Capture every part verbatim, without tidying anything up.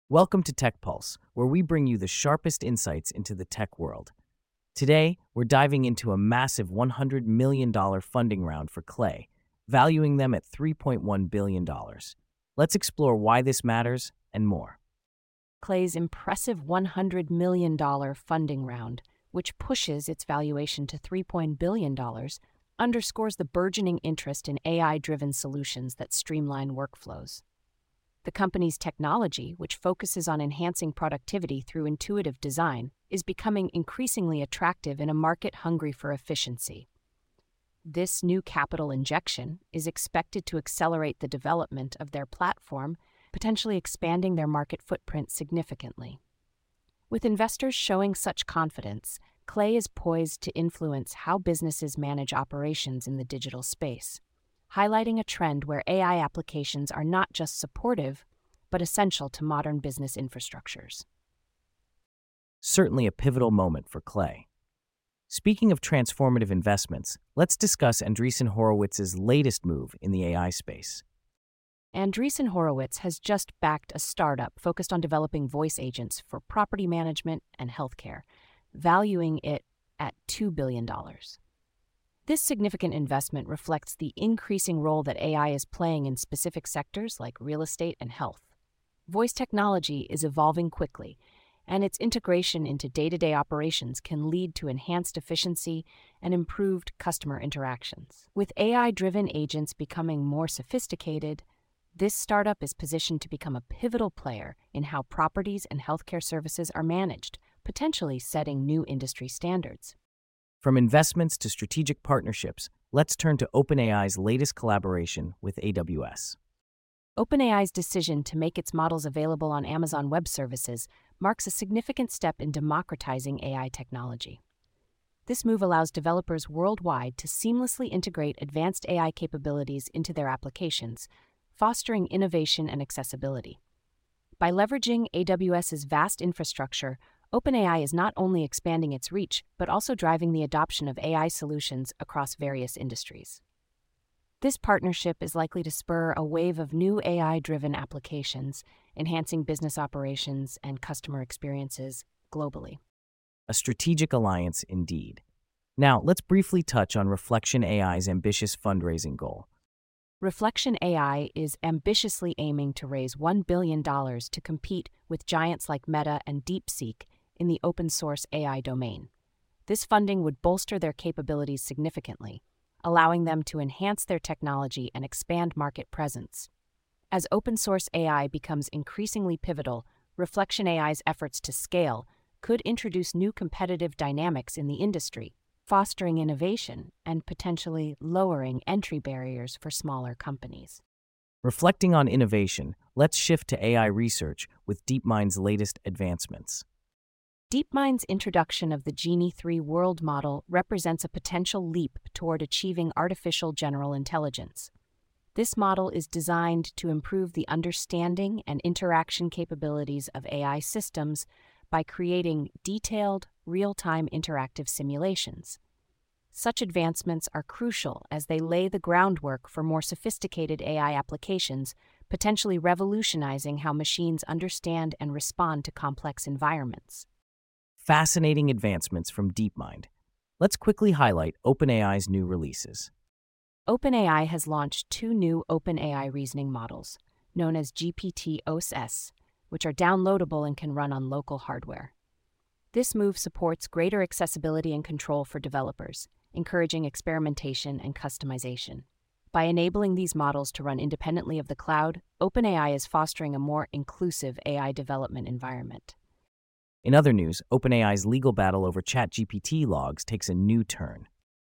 Welcome to Tech Pulse, where we bring you the sharpest insights into the tech world. Today, we're diving into a massive one hundred million dollars funding round for Clay, valuing them at three point one billion dollars. Let's explore why this matters and more. Clay's impressive one hundred million dollars funding round, which pushes its valuation to three point one billion dollars, underscores the burgeoning interest in A I-driven solutions that streamline workflows. The company's technology, which focuses on enhancing productivity through intuitive design, is becoming increasingly attractive in a market hungry for efficiency. This new capital injection is expected to accelerate the development of their platform, potentially expanding their market footprint significantly. With investors showing such confidence, Clay is poised to influence how businesses manage operations in the digital space, highlighting a trend where A I applications are not just supportive, but essential to modern business infrastructures. Certainly a pivotal moment for Clay. Speaking of transformative investments, let's discuss Andreessen Horowitz's latest move in the A I space. Andreessen Horowitz has just backed a startup focused on developing voice agents for property management and healthcare, valuing it at two billion dollars. This significant investment reflects the increasing role that A I is playing in specific sectors like real estate and health. Voice technology is evolving quickly, and its integration into day-to-day operations can lead to enhanced efficiency and improved customer interactions. With A I-driven agents becoming more sophisticated, this startup is positioned to become a pivotal player in how properties and healthcare services are managed, potentially setting new industry standards. From investments to strategic partnerships, let's turn to OpenAI's latest collaboration with A W S. OpenAI's decision to make its models available on Amazon Web Services marks a significant step in democratizing A I technology. This move allows developers worldwide to seamlessly integrate advanced A I capabilities into their applications, fostering innovation and accessibility. By leveraging AWS's vast infrastructure, OpenAI is not only expanding its reach, but also driving the adoption of A I solutions across various industries. This partnership is likely to spur a wave of new A I-driven applications, enhancing business operations and customer experiences globally. A strategic alliance indeed. Now, let's briefly touch on Reflection A I's ambitious fundraising goal. Reflection A I is ambitiously aiming to raise one billion dollars to compete with giants like Meta and DeepSeek in the open-source A I domain. This funding would bolster their capabilities significantly, allowing them to enhance their technology and expand market presence. As open-source A I becomes increasingly pivotal, Reflection A I's efforts to scale could introduce new competitive dynamics in the industry, fostering innovation and potentially lowering entry barriers for smaller companies. Reflecting on innovation, let's shift to A I research with DeepMind's latest advancements. DeepMind's introduction of the Genie three world model represents a potential leap toward achieving artificial general intelligence. This model is designed to improve the understanding and interaction capabilities of A I systems by creating detailed, real-time interactive simulations. Such advancements are crucial as they lay the groundwork for more sophisticated A I applications, potentially revolutionizing how machines understand and respond to complex environments. Fascinating advancements from DeepMind. Let's quickly highlight OpenAI's new releases. OpenAI has launched two new OpenAI reasoning models, known as G P T O S, which are downloadable and can run on local hardware. This move supports greater accessibility and control for developers, encouraging experimentation and customization. By enabling these models to run independently of the cloud, OpenAI is fostering a more inclusive A I development environment. In other news, OpenAI's legal battle over ChatGPT logs takes a new turn.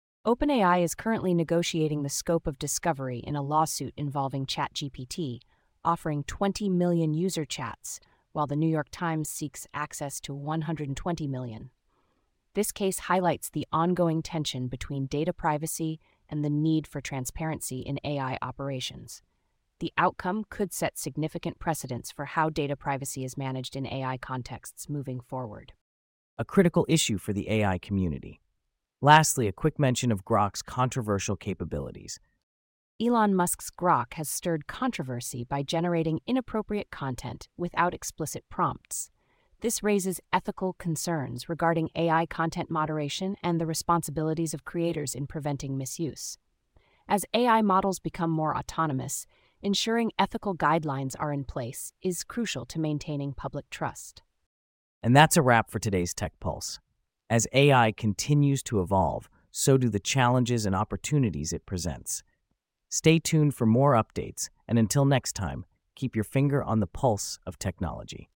OpenAI is currently negotiating the scope of discovery in a lawsuit involving ChatGPT, offering twenty million user chats, while the New York Times seeks access to one hundred twenty million. This case highlights the ongoing tension between data privacy and the need for transparency in A I operations. The outcome could set significant precedents for how data privacy is managed in A I contexts moving forward. A critical issue for the A I community. Lastly, a quick mention of Grok's controversial capabilities. Elon Musk's Grok has stirred controversy by generating inappropriate content without explicit prompts. This raises ethical concerns regarding A I content moderation and the responsibilities of creators in preventing misuse. As A I models become more autonomous, ensuring ethical guidelines are in place is crucial to maintaining public trust. And that's a wrap for today's Tech Pulse. As A I continues to evolve, so do the challenges and opportunities it presents. Stay tuned for more updates, and until next time, keep your finger on the pulse of technology.